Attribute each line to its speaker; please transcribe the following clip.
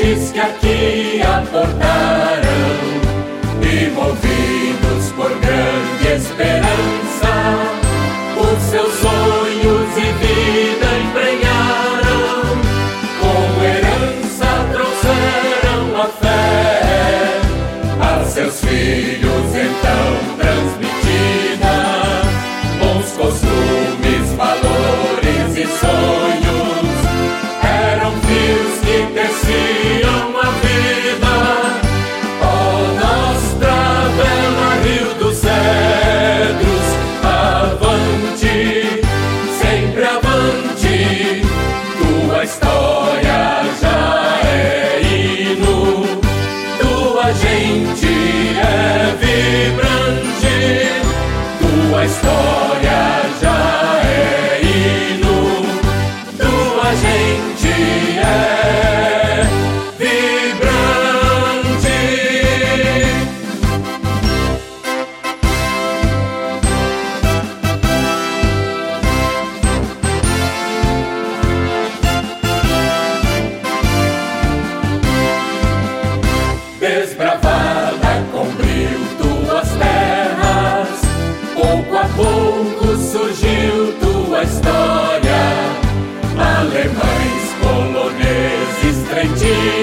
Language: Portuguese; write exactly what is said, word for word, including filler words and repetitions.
Speaker 1: aqueles que aqui aportaram e movidos por grande esperança, os seus sonhos e vida emprenharam, como herança trouxeram a fé a seus filhos então transmitida, bons costumes, valores e sonhos, eram fios que teciam a vida. Ó Nostra Bela Rio dos Cedros, avante, sempre avante, tua história já é hino, tua gente é vibrante, tua história já é hino, tua gente é vibrante. Desbravada com brilho tuas terras, pouco a pouco surgiu tua história. Alemães, poloneses, trentinos,